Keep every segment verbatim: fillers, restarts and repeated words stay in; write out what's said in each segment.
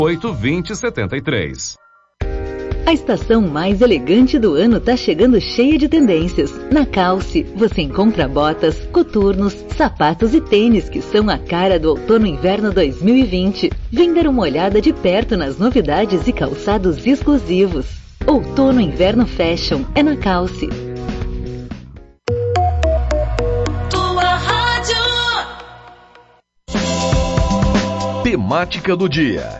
oito dois zero sete três. A estação mais elegante do ano está chegando cheia de tendências. Na Calce, você encontra botas, coturnos, sapatos e tênis que são a cara do outono-inverno dois mil e vinte. Vem dar uma olhada de perto nas novidades e calçados exclusivos. Outono-inverno Fashion é na Calce. Tua rádio. Temática do dia.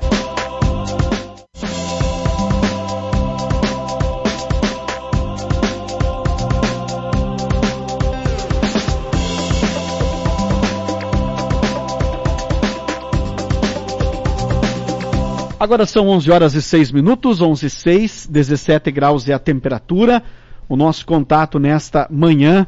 Agora são onze horas e seis minutos, onze e seis, dezessete graus é a temperatura. O nosso contato nesta manhã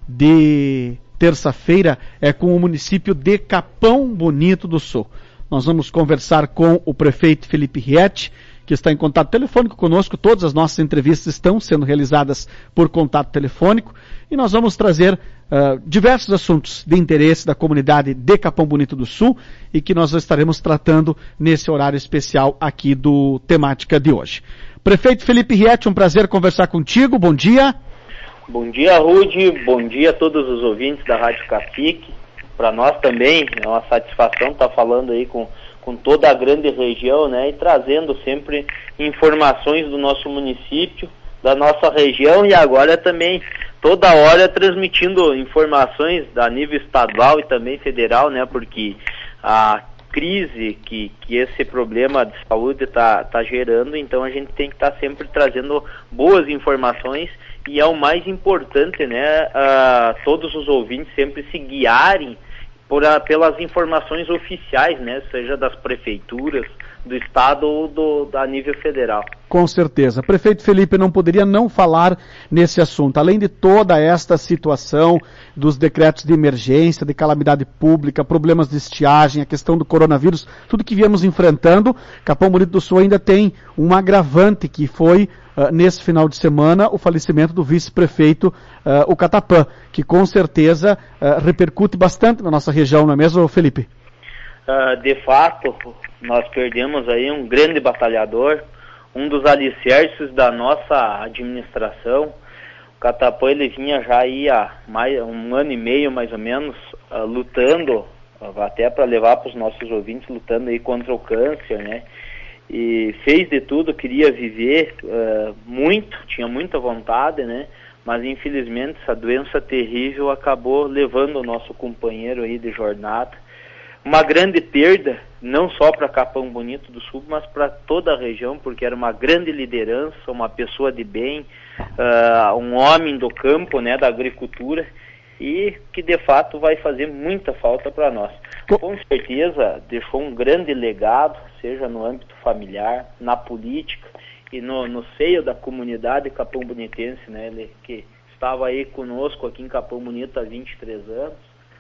de terça-feira é com o município de Capão Bonito do Sul. Nós vamos conversar com o prefeito Felipe Rietti, que está em contato telefônico conosco. Todas as nossas entrevistas estão sendo realizadas por contato telefônico. E nós vamos trazer uh, diversos assuntos de interesse da comunidade de Capão Bonito do Sul e que nós estaremos tratando nesse horário especial aqui do Temática de hoje. Prefeito Felipe Rietti, um prazer conversar contigo. Bom dia. Bom dia, Rude. Bom dia a todos os ouvintes da Rádio Cacique. Para nós também é uma satisfação estar falando aí com, com toda a grande região, né, e trazendo sempre informações do nosso município, da nossa região e agora também toda hora transmitindo informações a nível estadual e também federal, né, porque a crise que, que esse problema de saúde está tá gerando, então a gente tem que estar tá sempre trazendo boas informações e é o mais importante, né, a, todos os ouvintes sempre se guiarem por a, pelas informações oficiais, né, seja das prefeituras, do estado ou do, a nível federal. Com certeza. Prefeito Felipe, não poderia não falar nesse assunto. Além de toda esta situação dos decretos de emergência, de calamidade pública, problemas de estiagem, a questão do coronavírus, tudo que viemos enfrentando, Capão Bonito do Sul ainda tem um agravante que foi, uh, nesse final de semana, o falecimento do vice-prefeito, uh, o Catapã, que com certeza uh, repercute bastante na nossa região, não é mesmo, Felipe? Uh, de fato, nós perdemos aí um grande batalhador, um dos alicerces da nossa administração. O Catapã, ele vinha já aí há mais, um ano e meio, mais ou menos, uh, lutando, uh, até para levar para os nossos ouvintes, lutando aí contra o câncer, né? E fez de tudo, queria viver uh, muito, tinha muita vontade, né? Mas infelizmente essa doença terrível acabou levando o nosso companheiro aí de jornada. Uma grande perda, não só para Capão Bonito do Sul, mas para toda a região, porque era uma grande liderança, uma pessoa de bem, uh, um homem do campo, né, da agricultura, e que de fato vai fazer muita falta para nós. Com certeza deixou um grande legado, seja no âmbito familiar, na política e no, no seio da comunidade capão bonitense, né, ele que estava aí conosco aqui em Capão Bonito há vinte e três anos.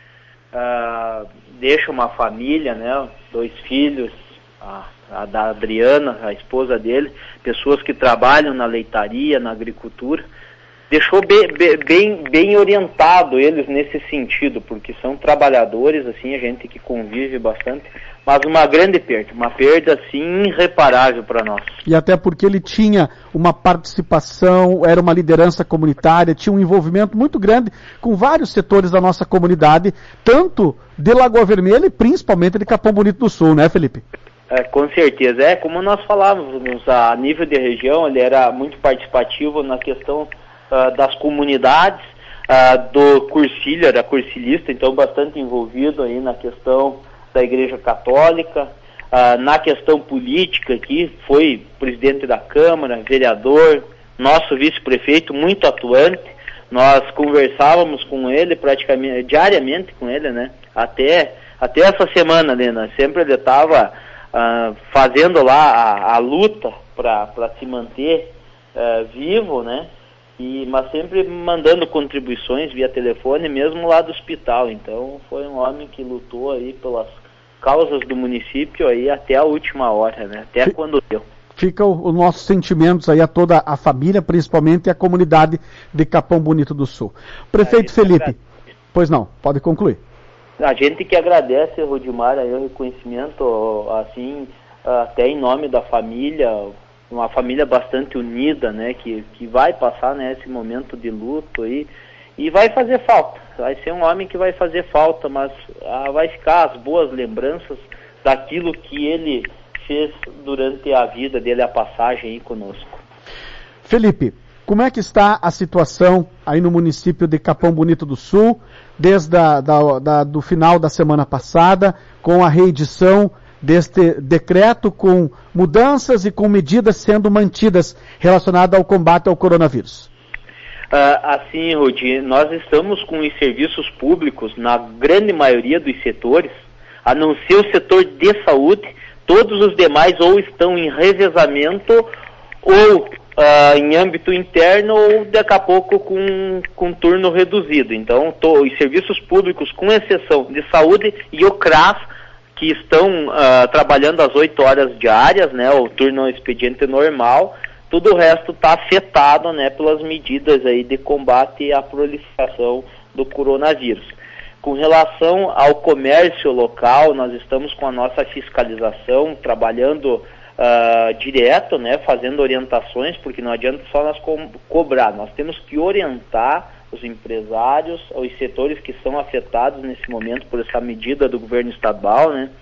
Uh, deixa uma família, né, dois filhos, a, a da Adriana, a esposa dele, pessoas que trabalham na leitaria, na agricultura, deixou bem, bem, bem orientado eles nesse sentido, porque são trabalhadores, assim, a gente que convive bastante, mas uma grande perda, uma perda, assim, irreparável para nós. E até porque ele tinha uma participação, era uma liderança comunitária, tinha um envolvimento muito grande com vários setores da nossa comunidade, tanto de Lagoa Vermelha e principalmente de Capão Bonito do Sul, né, Felipe? É, com certeza, é, como nós falávamos, a nível de região, ele era muito participativo na questão uh, das comunidades, uh, do cursilho, era cursilista, então bastante envolvido aí na questão da Igreja Católica, uh, na questão política aqui, foi presidente da Câmara, vereador, nosso vice-prefeito, muito atuante. Nós conversávamos com ele praticamente, diariamente com ele, né, até, até essa semana, né, sempre ele estava uh, fazendo lá a, a luta para se manter uh, vivo, né, e, mas sempre mandando contribuições via telefone, mesmo lá do hospital. Então foi um homem que lutou aí pelas causas do município aí até a última hora, né? Até Fica, quando deu. Fica os nossos sentimentos aí a toda a família, principalmente a comunidade de Capão Bonito do Sul. Prefeito Felipe, agradece. Pois não, pode concluir. A gente que agradece, Rodimar, aí o reconhecimento, assim, até em nome da família, uma família bastante unida, né, que, que vai passar, né, esse momento de luto aí, e vai fazer falta, vai ser um homem que vai fazer falta, mas ah, vai ficar as boas lembranças daquilo que ele fez durante a vida dele, a passagem aí conosco. Felipe, como é que está a situação aí no município de Capão Bonito do Sul, desde a, da, da, do final da semana passada, com a reedição deste decreto, com mudanças e com medidas sendo mantidas relacionadas ao combate ao coronavírus? Uh, assim, Rudi, nós estamos com os serviços públicos, na grande maioria dos setores, a não ser o setor de saúde, todos os demais ou estão em revezamento ou uh, em âmbito interno ou daqui a pouco com, com turno reduzido. Então, tô, os serviços públicos, com exceção de saúde e o C R A S, que estão uh, trabalhando às oito horas diárias, né, o turno expediente normal, todo o resto está afetado, né, pelas medidas aí de combate à proliferação do coronavírus. Com relação ao comércio local, nós estamos com a nossa fiscalização, trabalhando uh, direto, né, fazendo orientações, porque não adianta só nós co- cobrar, nós temos que orientar os empresários, os setores que são afetados nesse momento por essa medida do governo estadual, né?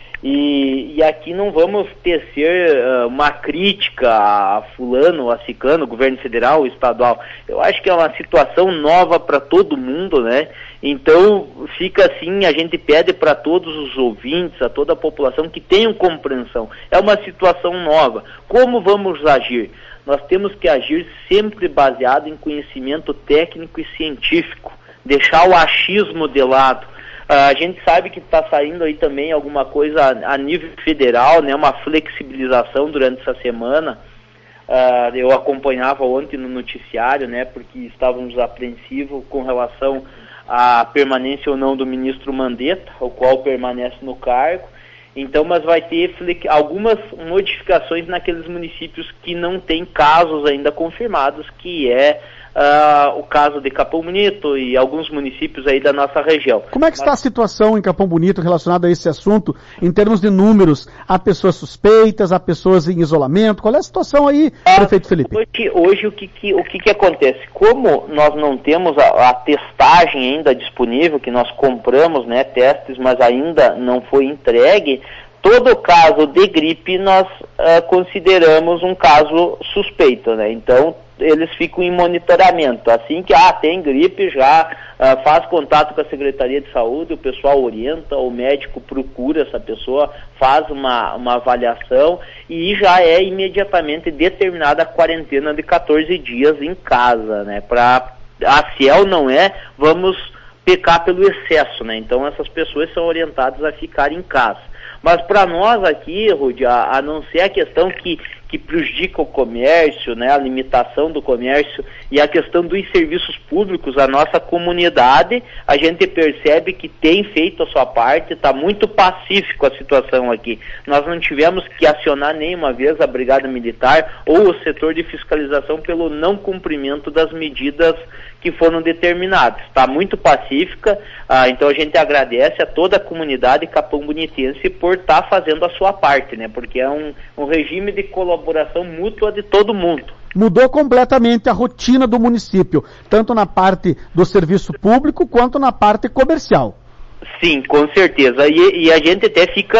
E, e aqui não vamos tecer uh, uma crítica a fulano, a ciclano, governo federal ou estadual. Eu acho que é uma situação nova para todo mundo, né? Então fica assim, a gente pede para todos os ouvintes, a toda a população que tenham compreensão. É uma situação nova. Como vamos agir? Nós temos que agir sempre baseado em conhecimento técnico e científico. Deixar o achismo de lado. Uh, a gente sabe que está saindo aí também alguma coisa a, a nível federal, né, uma flexibilização durante essa semana. Uh, eu acompanhava ontem no noticiário, né, porque estávamos apreensivos com relação à permanência ou não do ministro Mandetta, o qual permanece no cargo. Então, mas vai ter algumas modificações naqueles municípios que não têm casos ainda confirmados, que é Uh, o caso de Capão Bonito e alguns municípios aí da nossa região. Como é que está a situação em Capão Bonito relacionada a esse assunto, em termos de números? Há pessoas suspeitas, há pessoas em isolamento? Qual é a situação aí, uh, prefeito Felipe? Hoje, hoje o, que, que, o que, que acontece? Como nós não temos a, a testagem ainda disponível, que nós compramos, né, testes, mas ainda não foi entregue, todo caso de gripe nós uh, consideramos um caso suspeito, né? Então, eles ficam em monitoramento. Assim que ah, tem gripe, já uh, faz contato com a Secretaria de Saúde, o pessoal orienta, o médico procura essa pessoa, faz uma, uma avaliação e já é imediatamente determinada a quarentena de quatorze dias em casa, né? Para a Ciel não é, vamos pecar pelo excesso, né? Então essas pessoas são orientadas a ficar em casa. Mas para nós aqui, Rudi, a, a não ser a questão que, que prejudica o comércio, né, a limitação do comércio e a questão dos serviços públicos, a nossa comunidade, a gente percebe que tem feito a sua parte, está muito pacífico a situação aqui. Nós não tivemos que acionar nenhuma vez a Brigada Militar ou o setor de fiscalização pelo não cumprimento das medidas que foram determinadas. Está muito pacífica, ah, então a gente agradece a toda a comunidade capão-bonitense por estar tá fazendo a sua parte, né? Porque é um, um regime de colaboração mútua de todo mundo. Mudou completamente a rotina do município, tanto na parte do serviço público quanto na parte comercial. Sim, com certeza. E, e a gente até fica,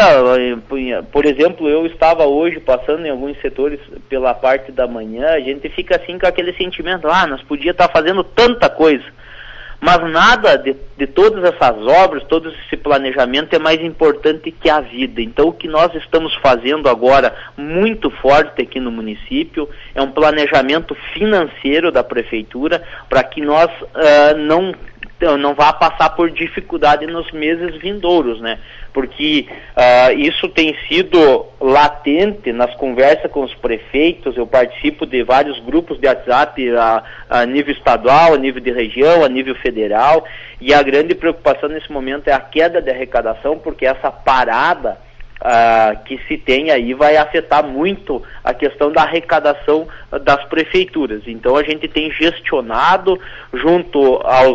por exemplo, eu estava hoje passando em alguns setores pela parte da manhã, a gente fica assim com aquele sentimento, ah, nós podíamos estar fazendo tanta coisa. Mas nada de, de todas essas obras, todo esse planejamento é mais importante que a vida. Então o que nós estamos fazendo agora, muito forte aqui no município, é um planejamento financeiro da prefeitura para que nós uh, não... não vá passar por dificuldade nos meses vindouros, né? Porque uh, isso tem sido latente nas conversas com os prefeitos. Eu participo de vários grupos de WhatsApp a, a nível estadual, a nível de região, a nível federal, e a grande preocupação nesse momento é a queda de arrecadação, porque essa parada Uh, que se tem aí vai afetar muito a questão da arrecadação das prefeituras. Então a gente tem gestionado junto aos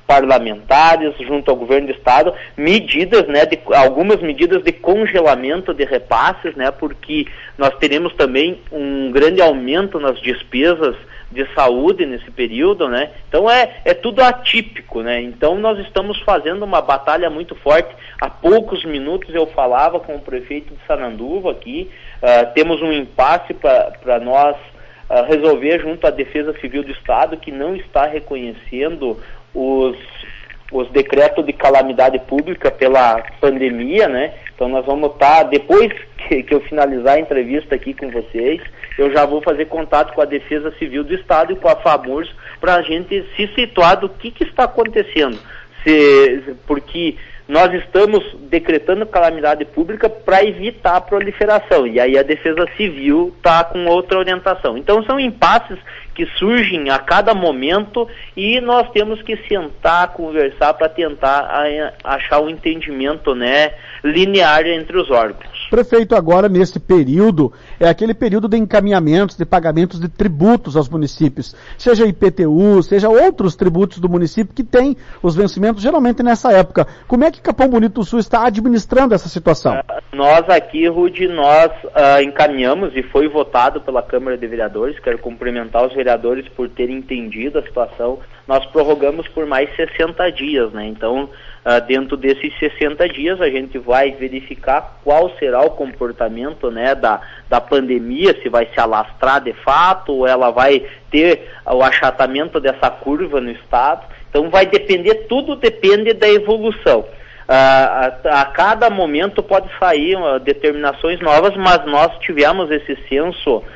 parlamentares, junto ao governo do estado, medidas, né, de, algumas medidas de congelamento de repasses, né, porque nós teremos também um grande aumento nas despesas de saúde nesse período, né? Então é, é tudo atípico, né? Então nós estamos fazendo uma batalha muito forte. Há poucos minutos eu falava com o prefeito de Sananduva aqui, uh, temos um impasse para nós uh, resolver junto à Defesa Civil do Estado, que não está reconhecendo os, os decretos de calamidade pública pela pandemia, né? Então nós vamos estar, depois que, que eu finalizar a entrevista aqui com vocês, eu já vou fazer contato com a Defesa Civil do Estado e com a FAMURS para a gente se situar do que, que está acontecendo. Se, porque nós estamos decretando calamidade pública para evitar a proliferação, e aí a Defesa Civil está com outra orientação. Então são impasses que surgem a cada momento e nós temos que sentar, conversar para tentar a, achar um entendimento, né, linear entre os órgãos. Prefeito, agora nesse período, é aquele período de encaminhamentos, de pagamentos de tributos aos municípios, seja I P T U, seja outros tributos do município que tem os vencimentos geralmente nessa época. Como é que Capão Bonito do Sul está administrando essa situação? Uh, nós aqui, Rudy, nós uh, encaminhamos e foi votado pela Câmara de Vereadores, quero cumprimentar os vereadores por terem entendido a situação. Nós prorrogamos por mais sessenta dias, né? Então, Uh, dentro desses sessenta dias a gente vai verificar qual será o comportamento, né, da, da pandemia, se vai se alastrar de fato ou ela vai ter o achatamento dessa curva no estado. Então vai depender, tudo depende da evolução. Uh, a, a cada momento pode sair uh, determinações novas, mas nós tivemos esse senso, uh,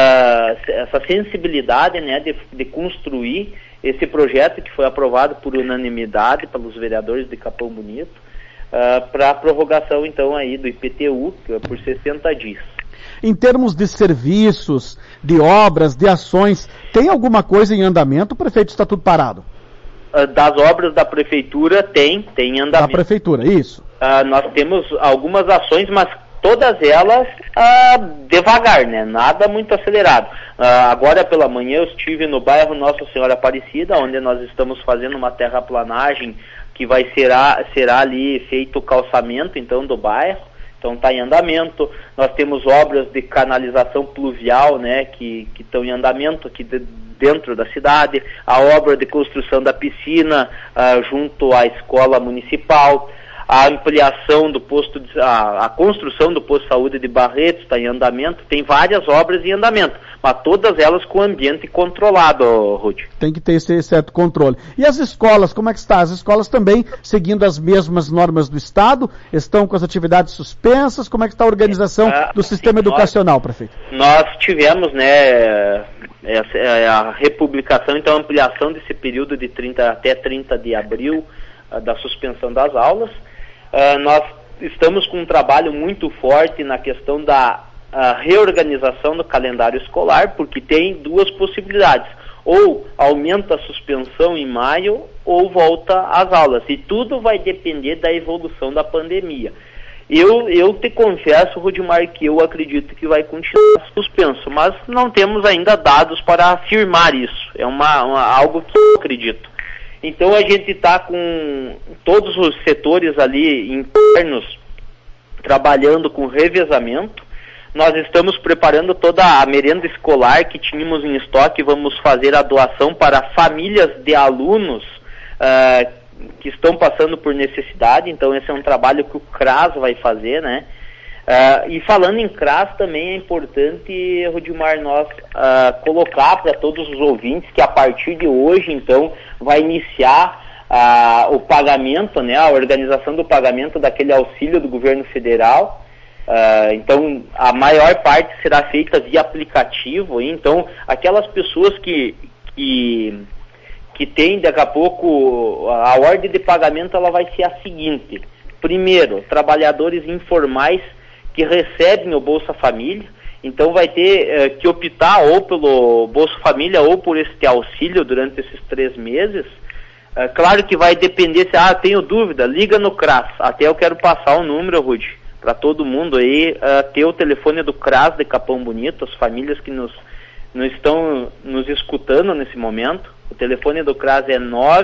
essa sensibilidade, né, de, de construir esse projeto que foi aprovado por unanimidade pelos vereadores de Capão Bonito, uh, para a prorrogação então aí do I P T U, que é por sessenta dias. Em termos de serviços, de obras, de ações, tem alguma coisa em andamento? O prefeito está tudo parado? Uh, das obras da prefeitura tem, tem andamento. Da prefeitura, isso. Uh, nós temos algumas ações, mas todas elas ah, devagar, né? Nada muito acelerado. Ah, agora pela manhã eu estive no bairro Nossa Senhora Aparecida, onde nós estamos fazendo uma terraplanagem que vai será, será ali feito o calçamento então do bairro. Então está em andamento. Nós temos obras de canalização pluvial, né, que que estão em andamento aqui de, dentro da cidade. A obra de construção da piscina ah, junto à escola municipal. A ampliação do posto, de, a, a construção do posto de saúde de Barretos está em andamento. Tem várias obras em andamento, mas todas elas com ambiente controlado, Rudy. Tem que ter esse certo controle. E as escolas, como é que está? As escolas também seguindo as mesmas normas do Estado? Estão com as atividades suspensas? Como é que está a organização ah, do sistema sim, educacional, nós, prefeito? Nós tivemos, né, essa, a republicação, então a ampliação desse período de trinta até trinta de abril, da suspensão das aulas. Uh, nós estamos com um trabalho muito forte na questão da uh, reorganização do calendário escolar, porque tem duas possibilidades. Ou aumenta a suspensão em maio, ou volta às aulas. E tudo vai depender da evolução da pandemia. Eu, eu te confesso, Rudimar, que eu acredito que vai continuar suspenso, mas não temos ainda dados para afirmar isso. É uma, uma, algo que eu acredito. Então a gente está com todos os setores ali internos trabalhando com revezamento. Nós estamos preparando toda a merenda escolar que tínhamos em estoque. Vamos fazer a doação para famílias de alunos uh, que estão passando por necessidade. Então esse é um trabalho que o CRAS vai fazer, né? Uh, e falando em CRAS, também é importante, Rudimar, nós uh, colocar para todos os ouvintes que a partir de hoje, então, vai iniciar uh, o pagamento, né, a organização do pagamento daquele auxílio do governo federal. Uh, então, a maior parte será feita via aplicativo. Hein? Então, aquelas pessoas que, que, que têm, daqui a pouco, a ordem de pagamento ela vai ser a seguinte. Primeiro, trabalhadores informais que recebem o Bolsa Família, então vai ter eh, que optar ou pelo Bolsa Família ou por este auxílio durante esses três meses. Eh, claro que vai depender se, ah, tenho dúvida, liga no CRAS. Até eu quero passar o número, Rudy, para todo mundo aí, uh, ter o telefone do CRAS de Capão Bonito, as famílias que nos, nos estão nos escutando nesse momento. O telefone do CRAS é nove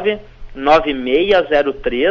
nove seis zero três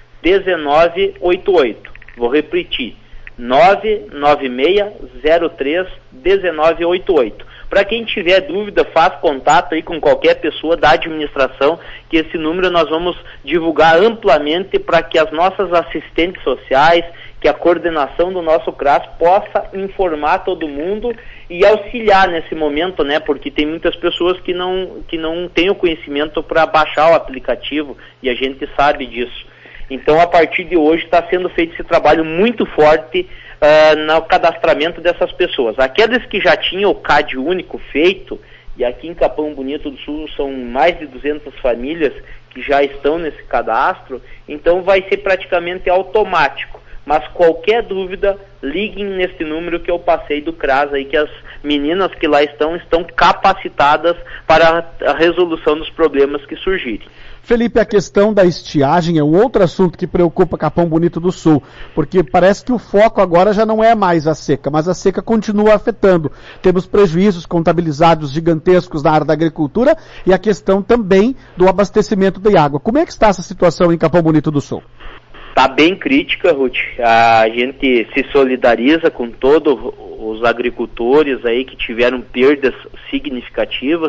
um nove oito oito. Vou repetir, nove nove seis zero três um nove oito oito. Para quem tiver dúvida, faz contato aí com qualquer pessoa da administração, que esse número nós vamos divulgar amplamente para que as nossas assistentes sociais, que a coordenação do nosso C R A S possa informar todo mundo e auxiliar nesse momento, né? Porque tem muitas pessoas que não, que não têm o conhecimento para baixar o aplicativo e a gente sabe disso. Então, a partir de hoje está sendo feito esse trabalho muito forte uh, no cadastramento dessas pessoas. Aqueles que já tinham o C A D único feito, e aqui em Capão Bonito do Sul são mais de duzentas famílias que já estão nesse cadastro, então vai ser praticamente automático. Mas qualquer dúvida, liguem nesse número que eu passei do C R A S aí, que as meninas que lá estão, estão capacitadas para a resolução dos problemas que surgirem. Felipe, a questão da estiagem é um outro assunto que preocupa Capão Bonito do Sul, porque parece que o foco agora já não é mais a seca, mas a seca continua afetando. Temos prejuízos contabilizados gigantescos na área da agricultura e a questão também do abastecimento de água. Como é que está essa situação em Capão Bonito do Sul? Está bem crítica, Ruth. A gente se solidariza com todos os agricultores aí que tiveram perdas significativas.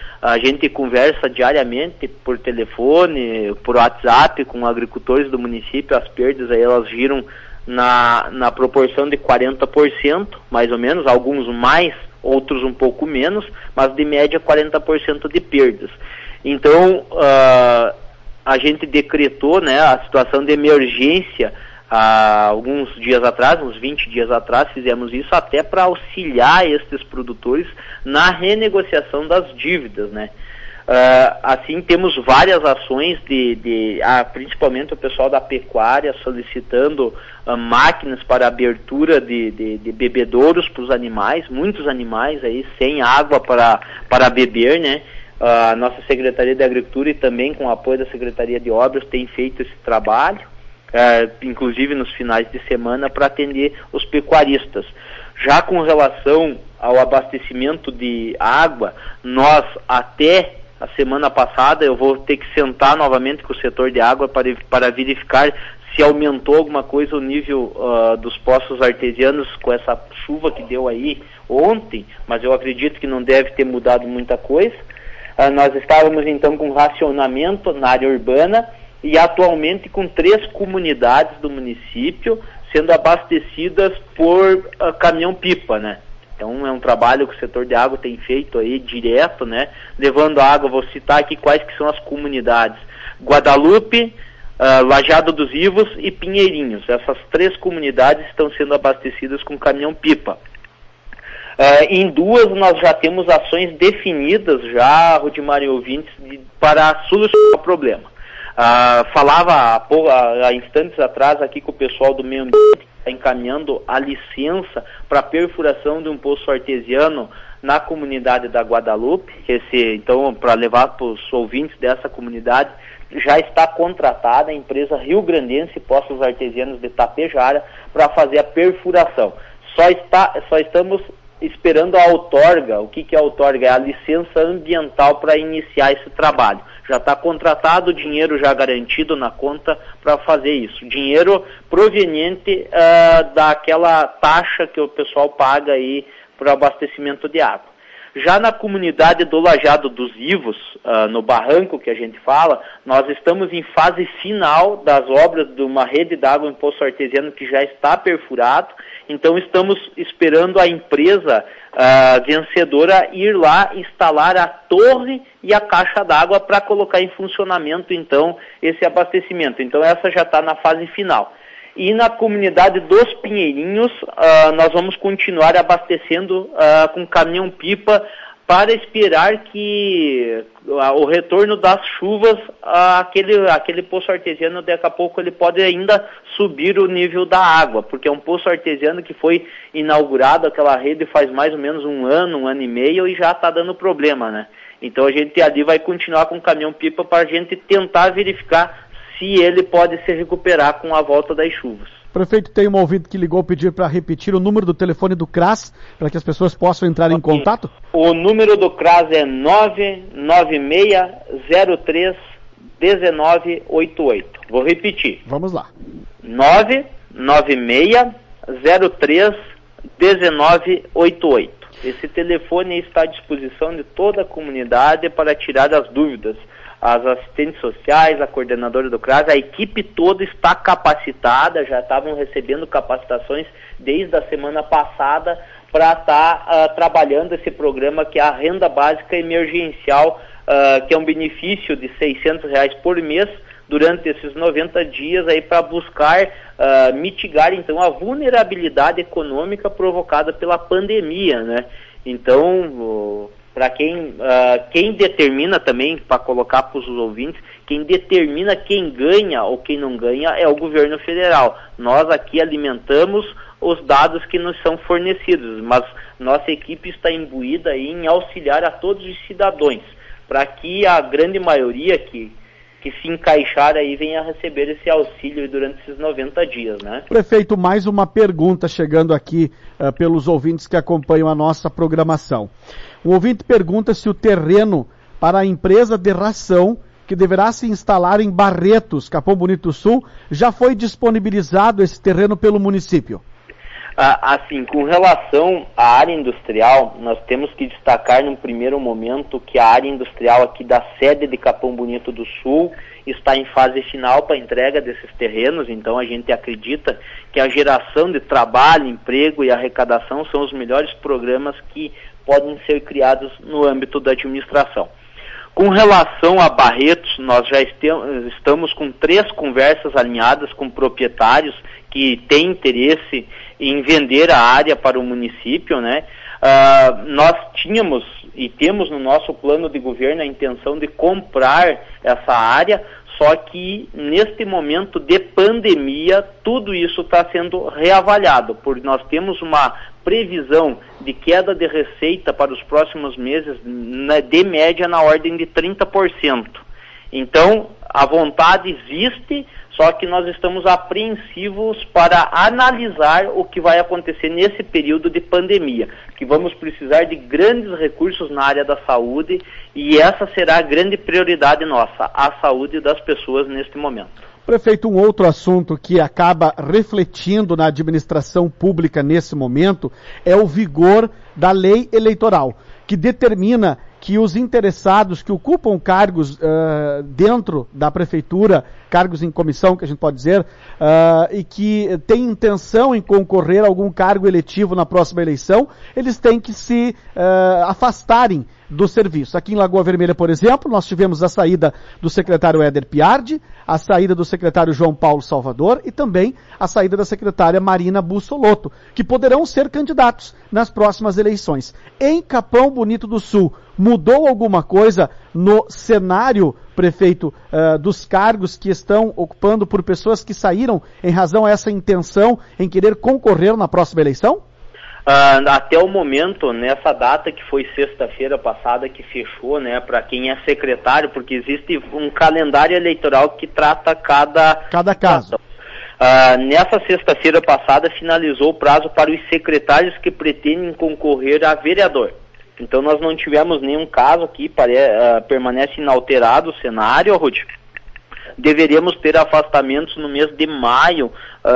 A gente conversa diariamente por telefone, por WhatsApp com agricultores do município. As perdas aí elas giram na, na proporção de quarenta por cento, mais ou menos, alguns mais, outros um pouco menos, mas de média quarenta por cento de perdas. Então, uh, a gente decretou, né, a situação de emergência há alguns dias atrás, uns vinte dias atrás, fizemos isso até para auxiliar estes produtores na renegociação das dívidas, né. Uh, assim, temos várias ações, de, de ah, principalmente o pessoal da pecuária solicitando uh, máquinas para abertura de, de, de bebedouros para os animais, muitos animais aí sem água para, para beber, né. A nossa Secretaria de Agricultura e também com o apoio da Secretaria de Obras tem feito esse trabalho, é, inclusive nos finais de semana, para atender os pecuaristas. Já com relação ao abastecimento de água, nós até a semana passada, eu vou ter que sentar novamente com o setor de água para, para verificar se aumentou alguma coisa o nível uh, dos poços artesianos com essa chuva que deu aí ontem, mas eu acredito que não deve ter mudado muita coisa. Uh, nós estávamos então com racionamento na área urbana e atualmente com três comunidades do município sendo abastecidas por uh, caminhão-pipa, né? Então é um trabalho que o setor de água tem feito aí direto, né? Levando água, vou citar aqui quais que são as comunidades: Guadalupe, uh, Lajeado dos Ivos e Pinheirinhos. Essas três comunidades estão sendo abastecidas com caminhão-pipa. Uh, em duas nós já temos ações definidas já, Rudimar e ouvintes, de, para solucionar o problema. Uh, falava há, há instantes atrás aqui com o pessoal do meio ambiente, que está encaminhando a licença para perfuração de um poço artesiano na comunidade da Guadalupe. Esse, então, para levar para os ouvintes dessa comunidade, já está contratada a empresa Rio Grandense Poços Artesianos de Tapejara para fazer a perfuração. Só, está, só estamos esperando a outorga. O que, que é a outorga? É a licença ambiental para iniciar esse trabalho. Já está contratado, dinheiro já garantido na conta para fazer isso. Dinheiro proveniente uh, daquela taxa que o pessoal paga aí para abastecimento de água. Já na comunidade do Lajeado dos Ivos, uh, no barranco que a gente fala, nós estamos em fase final das obras de uma rede d'água em poço artesiano que já está perfurado. Então estamos esperando a empresa uh, vencedora ir lá instalar a torre e a caixa d'água para colocar em funcionamento então esse abastecimento. Então essa já está na fase final. E na comunidade dos Pinheirinhos, uh, nós vamos continuar abastecendo uh, com caminhão-pipa para esperar que uh, o retorno das chuvas, uh, aquele, aquele poço artesiano, daqui a pouco ele pode ainda subir o nível da água, porque é um poço artesiano que foi inaugurado, aquela rede faz mais ou menos um ano, um ano e meio, e já está dando problema, né? Então a gente ali vai continuar com o caminhão-pipa para a gente tentar verificar se ele pode se recuperar com a volta das chuvas. Prefeito, tem um ouvinte que ligou pedir para repetir o número do telefone do C R A S, para que as pessoas possam entrar okay. em contato? O número do C R A S é nove nove seis zero três um nove oito oito. Vou repetir. Vamos lá. nove nove seis zero três um nove oito oito. Esse telefone está à disposição de toda a comunidade para tirar as dúvidas. As assistentes sociais, a coordenadora do C R A S, a equipe toda está capacitada, já estavam recebendo capacitações desde a semana passada para estar tá, uh, trabalhando esse programa que é a renda básica emergencial, uh, que é um benefício de seiscentos reais por mês durante esses noventa dias aí para buscar uh, mitigar então a vulnerabilidade econômica provocada pela pandemia, né? Então, uh, para quem, uh, quem determina também, para colocar para os ouvintes, quem determina quem ganha ou quem não ganha é o governo federal. Nós aqui alimentamos os dados que nos são fornecidos, mas nossa equipe está imbuída em auxiliar a todos os cidadãos, para que a grande maioria que, que se encaixar aí venha receber esse auxílio durante esses noventa dias, né? Prefeito, mais uma pergunta chegando aqui uh, pelos ouvintes que acompanham a nossa programação. O ouvinte pergunta se o terreno para a empresa de ração que deverá se instalar em Barretos, Capão Bonito do Sul, já foi disponibilizado esse terreno pelo município? Ah, assim, com relação à área industrial, nós temos que destacar num primeiro momento que a área industrial aqui da sede de Capão Bonito do Sul está em fase final para a entrega desses terrenos, então a gente acredita que a geração de trabalho, emprego e arrecadação são os melhores programas que podem ser criados no âmbito da administração. Com relação a Barretos, nós já estamos com três conversas alinhadas com proprietários que têm interesse em vender a área para o município, né? Uh, nós tínhamos e temos no nosso plano de governo a intenção de comprar essa área, só que neste momento de pandemia tudo isso está sendo reavaliado, porque nós temos uma previsão de queda de receita para os próximos meses na, de média na ordem de trinta por cento. Então a vontade existe, só que nós estamos apreensivos para analisar o que vai acontecer nesse período de pandemia, que vamos precisar de grandes recursos na área da saúde e essa será a grande prioridade nossa, a saúde das pessoas neste momento. Prefeito, um outro assunto que acaba refletindo na administração pública nesse momento é o vigor da lei eleitoral, que determina que os interessados que ocupam cargos uh, dentro da prefeitura, cargos em comissão, que a gente pode dizer, uh, e que têm intenção em concorrer a algum cargo eletivo na próxima eleição, eles têm que se uh, afastarem do serviço. Aqui em Lagoa Vermelha, por exemplo, nós tivemos a saída do secretário Éder Piardi, a saída do secretário João Paulo Salvador e também a saída da secretária Marina Bussolotto, que poderão ser candidatos nas próximas eleições. Em Capão Bonito do Sul, mudou alguma coisa no cenário, prefeito, uh, dos cargos que estão ocupando por pessoas que saíram em razão a essa intenção em querer concorrer na próxima eleição? Uh, até o momento, nessa data que foi sexta-feira passada que fechou, né, para quem é secretário, porque existe um calendário eleitoral que trata cada, cada caso. Uh, nessa sexta-feira passada finalizou o prazo para os secretários que pretendem concorrer a vereador. Então nós não tivemos nenhum caso aqui, pare, uh, permanece inalterado o cenário, Ruth. Deveríamos ter afastamentos no mês de maio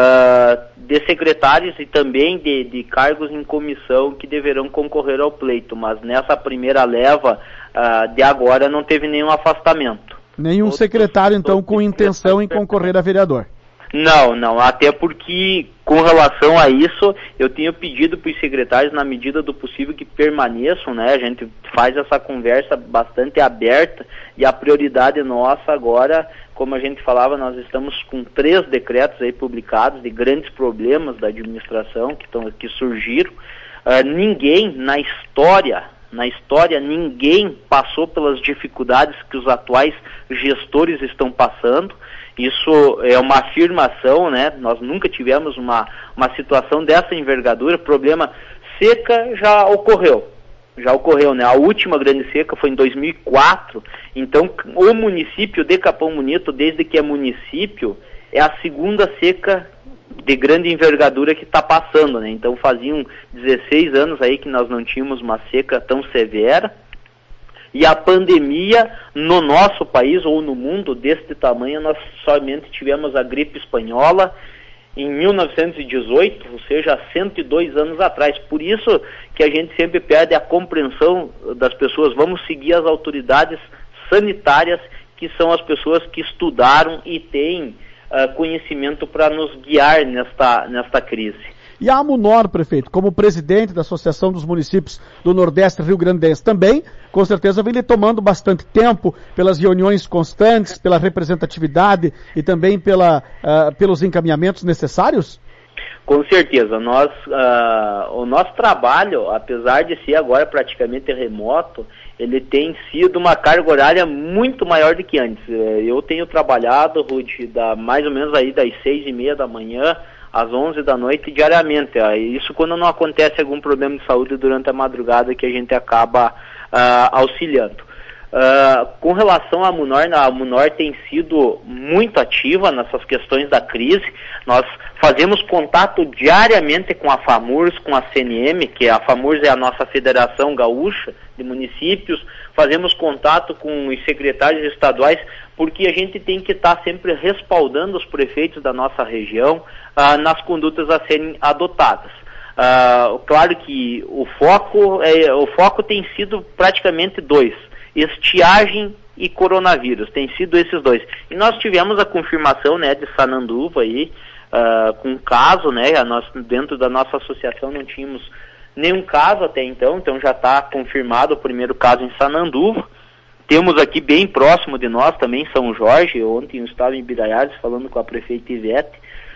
uh, de secretários e também de, de cargos em comissão que deverão concorrer ao pleito, mas nessa primeira leva uh, de agora não teve nenhum afastamento. Nenhum Outros, secretário, então, com intenção em concorrer a vereador? Não, não, até porque com relação a isso, eu tenho pedido para os secretários, na medida do possível, que permaneçam, né? A gente faz essa conversa bastante aberta e a prioridade nossa agora, como a gente falava, nós estamos com três decretos aí publicados de grandes problemas da administração que, tão, que surgiram. Uh, ninguém na história, na história, ninguém passou pelas dificuldades que os atuais gestores estão passando. Isso é uma afirmação, né? Nós nunca tivemos uma, uma situação dessa envergadura. Problema seca já ocorreu, já ocorreu, né? A última grande seca foi em dois mil e quatro, então o município de Capão Bonito, desde que é município, é a segunda seca de grande envergadura que está passando, né? Então faziam dezesseis anos aí que nós não tínhamos uma seca tão severa. E a pandemia no nosso país ou no mundo deste tamanho, nós somente tivemos a gripe espanhola em mil novecentos e dezoito, ou seja, há cento e dois anos atrás. Por isso que a gente sempre pede a compreensão das pessoas. Vamos seguir as autoridades sanitárias, que são as pessoas que estudaram e têm uh, conhecimento para nos guiar nesta, nesta crise. E a AMUNOR, prefeito, como presidente da Associação dos Municípios do Nordeste Rio-Grandense também, com certeza vem lhe tomando bastante tempo pelas reuniões constantes, pela representatividade e também pela, uh, pelos encaminhamentos necessários? Com certeza. Nós, uh, o nosso trabalho, apesar de ser agora praticamente remoto, ele tem sido uma carga horária muito maior do que antes. Eu tenho trabalhado, Rudy, da, mais ou menos aí das seis e meia da manhã às onze da noite diariamente. Isso quando não acontece algum problema de saúde durante a madrugada, que a gente acaba uh, auxiliando. Uh, com relação à AMUNOR, a AMUNOR tem sido muito ativa nessas questões da crise. Nós fazemos contato diariamente com a FAMURS, com a C N M, que a FAMURS é a nossa Federação Gaúcha de Municípios. Fazemos contato com os secretários estaduais, porque a gente tem que estar sempre respaldando os prefeitos da nossa região uh, nas condutas a serem adotadas. Uh, claro que o foco, é, o foco tem sido praticamente dois: estiagem e coronavírus, tem sido esses dois. E nós tivemos a confirmação, né, de Sananduva aí, uh, com um caso, né, a nós, dentro da nossa associação não tínhamos nenhum caso até então, então já está confirmado o primeiro caso em Sananduva. Temos aqui bem próximo de nós também São Jorge. Ontem eu estava em Biraiaras falando com a prefeita Ivete.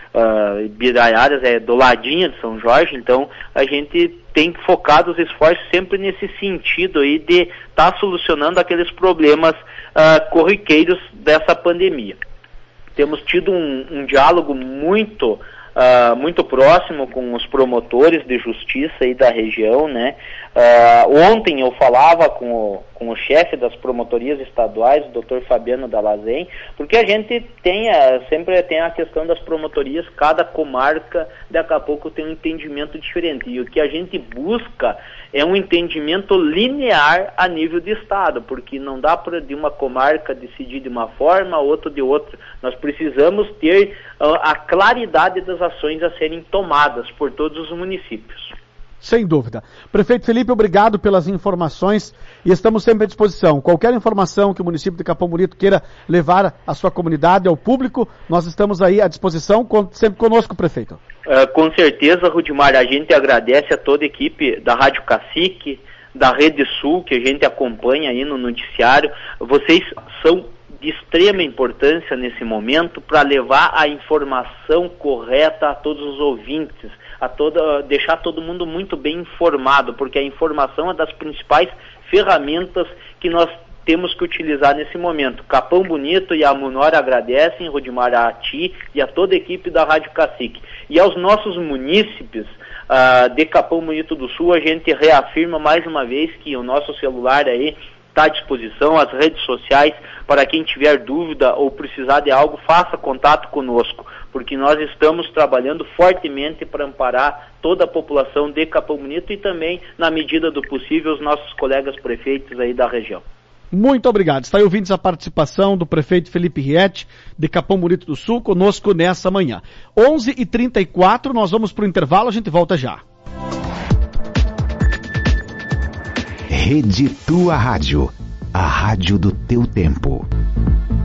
Uh, Biraiaras é do ladinho de São Jorge, então a gente tem focado os esforços sempre nesse sentido aí de estar tá solucionando aqueles problemas uh, corriqueiros dessa pandemia. Temos tido um, um diálogo muito, uh, muito próximo com os promotores de justiça aí da região, né? Uh, ontem eu falava com o, com o chefe das promotorias estaduais, o doutor Fabiano Dalazen, porque a gente tem a, sempre tem a questão das promotorias, cada comarca daqui a pouco tem um entendimento diferente, e o que a gente busca é um entendimento linear a nível de estado, porque não dá para de uma comarca decidir de uma forma, outra de outra. Nós precisamos ter uh, a claridade das ações a serem tomadas por todos os municípios. Sem dúvida. Prefeito Felipe, obrigado pelas informações e estamos sempre à disposição. Qualquer informação que o município de Capão Bonito queira levar à sua comunidade, ao público, nós estamos aí à disposição, sempre conosco, prefeito. Uh, com certeza, Rudimar, a gente agradece a toda a equipe da Rádio Cacique, da Rede Sul, que a gente acompanha aí no noticiário. Vocês são de extrema importância nesse momento para levar a informação correta a todos os ouvintes, a toda, deixar todo mundo muito bem informado, porque a informação é das principais ferramentas que nós temos que utilizar nesse momento. Capão Bonito e a AMUNOR agradecem, Rudimar, a ti e a toda a equipe da Rádio Cacique. E aos nossos munícipes uh, de Capão Bonito do Sul, a gente reafirma mais uma vez que o nosso celular aí está à disposição, as redes sociais, para quem tiver dúvida ou precisar de algo, faça contato conosco, porque nós estamos trabalhando fortemente para amparar toda a população de Capão Bonito e também, na medida do possível, os nossos colegas prefeitos aí da região. Muito obrigado. Está aí ouvindo a participação do prefeito Felipe Riete, de Capão Bonito do Sul, conosco nessa manhã. onze e trinta e quatro, nós vamos para o intervalo, a gente volta já. Rede Tua Rádio, a rádio do teu tempo.